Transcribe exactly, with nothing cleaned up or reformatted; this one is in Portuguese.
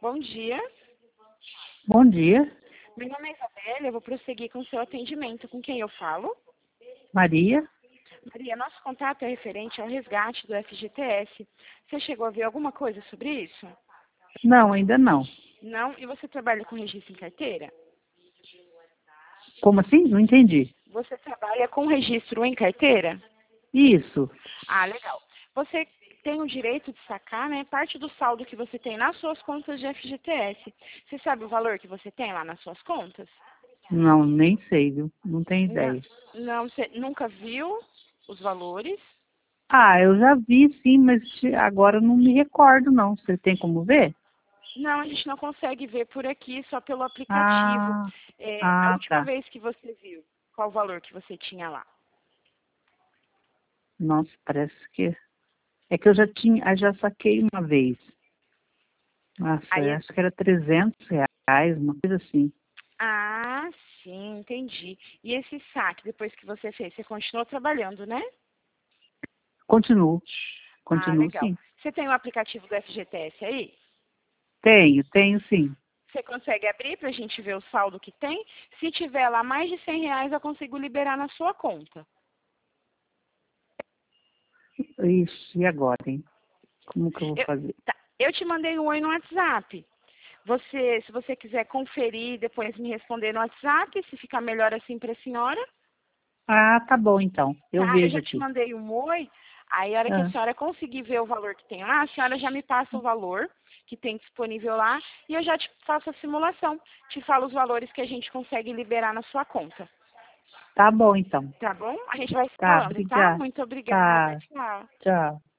Bom dia. Bom dia, Meu nome é Isabela, eu vou prosseguir com o seu atendimento. Com quem eu falo? Maria. Maria, nosso contato é referente ao resgate do F G T S. Você chegou a ver alguma coisa sobre isso? Não, ainda não. Não? E você trabalha com registro em carteira? Como assim? Não entendi. Você trabalha com registro em carteira? Isso. Ah, legal. Você tem o direito de sacar, né, parte do saldo que você tem nas suas contas de F G T S. Você sabe o valor que você tem lá nas suas contas? Não, nem sei, viu? Não tenho Não, ideia. não, você nunca viu os valores? Ah, eu já vi sim, mas agora eu não me recordo não. Você tem como ver? Não, a gente não consegue ver por aqui, só pelo aplicativo. Ah, É, a ah, última tá. vez que você viu, qual o valor que você tinha lá? Nossa, parece que... É que eu já tinha, eu já saquei uma vez. Nossa, Aí, eu acho que era trezentos reais, uma coisa assim. ah, sim, entendi. E esse saque, depois que você fez, você continuou trabalhando, né? Continuo, Ah, continuo legal. sim. Você tem o aplicativo do F G T S aí? Tenho, tenho sim. Você consegue abrir para a gente ver o saldo que tem? Se tiver lá mais de cem reais, eu consigo liberar na sua conta. Isso, e agora, hein? Como que eu vou Eu, fazer? tá, eu te mandei um oi no WhatsApp. Você, se você quiser conferir, depois me responder no WhatsApp, se ficar melhor assim para a senhora, Ah, tá bom então. Eu tá? Eu vejo já te aqui. mandei um oi, aí a hora que a Ah, senhora conseguir ver o valor que tem lá, a senhora já me passa o valor que tem disponível lá e eu já te faço a simulação. Te falo os valores que a gente consegue liberar na sua conta. tá bom então. Tá bom? A gente vai se Tá, falando, tá? obrigada. Muito obrigada. Tá, Tchau. tchau.